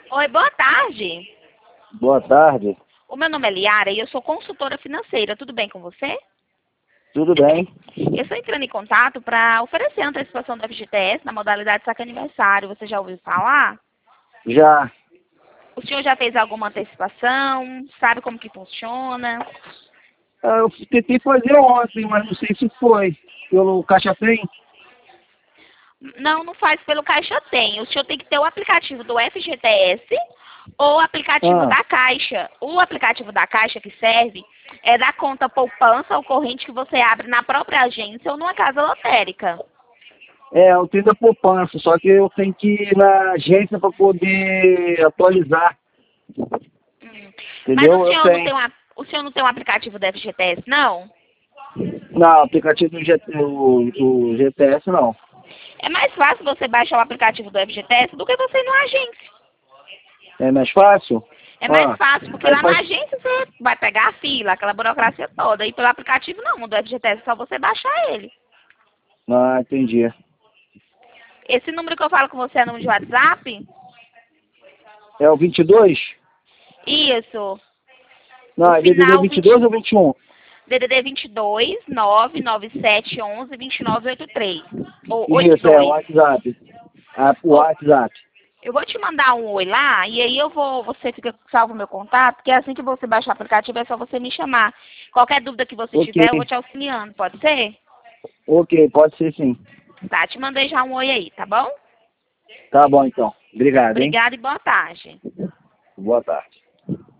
Oi, boa tarde. Boa tarde, O meu nome é Liara e eu sou consultora financeira. Tudo bem com você? tudo bem? Eu estou entrando em contato para oferecer a antecipação do FGTS na modalidade saque aniversário. Você já ouviu falar? Já, O senhor já fez alguma antecipação? Sabe como que funciona? eu tentei fazer ontem, mas não sei se foi. Pelo Caixa Tem? Não, não faz pelo Caixa Tem. O senhor tem que ter o aplicativo do FGTS ou o aplicativo Ah, da Caixa. O aplicativo da Caixa que serve é da conta poupança ou corrente que você abre na própria agência ou numa casa lotérica. eu tenho da poupança, só que eu tenho que ir na agência para poder atualizar, Hum. Mas entendeu? Eu tenho. o senhor não tem um aplicativo do FGTS, não? Não, aplicativo do GTS não. É mais fácil você baixar o aplicativo do FGTS do que você ir numa agência. É mais fácil? É mais Ah, fácil, porque aí lá na faz. agência você vai pegar a fila, aquela burocracia toda. E pelo aplicativo não, o do FGTS é só você baixar ele. Ah, entendi. Esse número que eu falo com você é número de WhatsApp? É o 22? Isso. O Não, é DDD final 22 ou 21? DDD 22 99711 2983. Ou Isso, é o 82. WhatsApp. Ah, o Ou, WhatsApp. eu vou te mandar um oi lá e aí você fica salvo o meu contato, que assim que você baixar o aplicativo é só você me chamar. Qualquer dúvida que você Ok, tiver, eu vou te auxiliando, pode ser? ok, pode ser sim. Tá, te mandei já um oi aí, tá bom? Tá bom então. Obrigado, hein? Obrigada e boa tarde. Boa tarde.